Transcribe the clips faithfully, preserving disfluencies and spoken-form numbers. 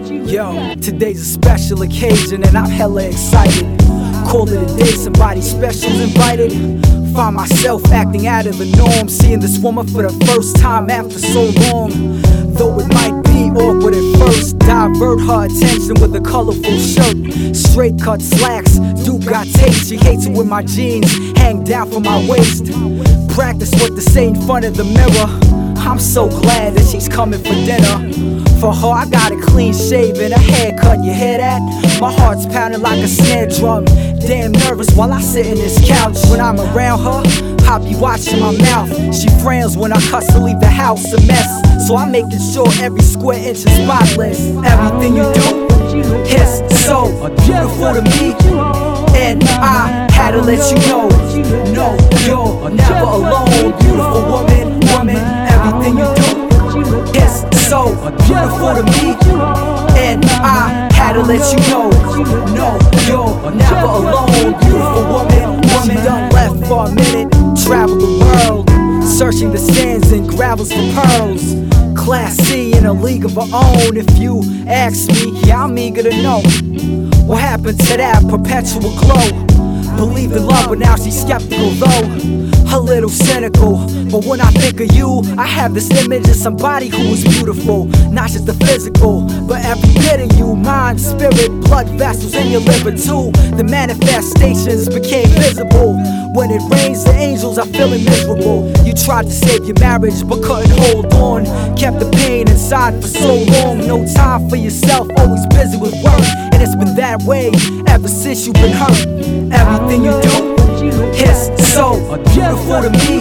Yo, today's a special occasion and I'm hella excited. Call it a day, somebody special's invited. Find myself acting out of the norm, seeing this woman for the first time after so long. Though it might be awkward at first, divert her attention with a colorful shirt, straight cut slacks, Duke got tape. She hates it when my jeans hang down from my waist. Practice what to say in front of the mirror. I'm so glad that she's coming for dinner. For her, I got a clean shave and a haircut, you hear that? My heart's pounding like a snare drum. Damn nervous while I sit in this couch. When I'm around her, I be watching my mouth. She frowns when I cuss to leave the house a mess. So I'm making sure every square inch is spotless. Everything you do is so beautiful to me, and I had to let you know, no, you're never alone. Beautiful woman, woman, everything you do is so beautiful to me, and I had to let you know, no, you're never alone. Beautiful woman, woman. She done left for a minute, traveled the world, searching the sands and gravels for pearls. Class C in a league of her own. If you ask me, yeah, I'm eager to know what happened to that perpetual glow. Believed in love, but now she's skeptical though, a little cynical. But when I think of you, I have this image of somebody who is beautiful, not just the physical, but every bit of you. Mind, spirit, blood vessels in your liver too. The manifestations became visible. When it rains, the angels are feeling miserable. You tried to save your marriage, but couldn't hold on. Kept the pain inside for so long. No time for yourself, always busy with work. And it's been that way ever since you've been hurt. Everything you do is so beautiful to me,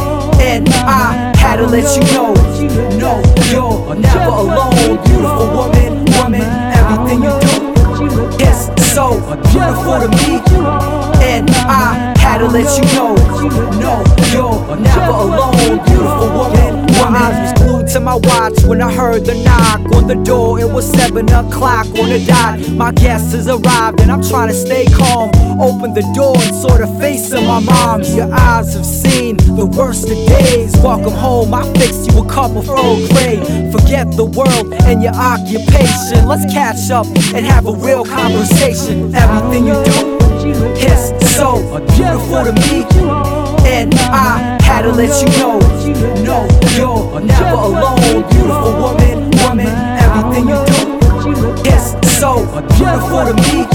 and I had to let you know, no, you're never alone. Beautiful woman, woman, everything you do is so beautiful to me, and I had to let you know, no, you're never alone. Beautiful woman, woman. My eyes was glued to my watch when I heard the knock on the door. It was seven o'clock on the dot. My guest has arrived and I'm trying to stay calm. Open the door and saw the face of my mom. Your eyes have seen the worst of days. Welcome home, I fixed you a cup of Earl Grey. Forget the world and your occupation. Let's catch up and have a real conversation. Everything you do is so beautiful to me, and I had to let you know, no, you're never alone. Beautiful woman, woman, everything you do is so beautiful to me,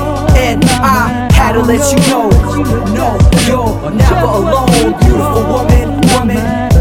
and I had to let you know, no, you're never alone. Beautiful woman, woman.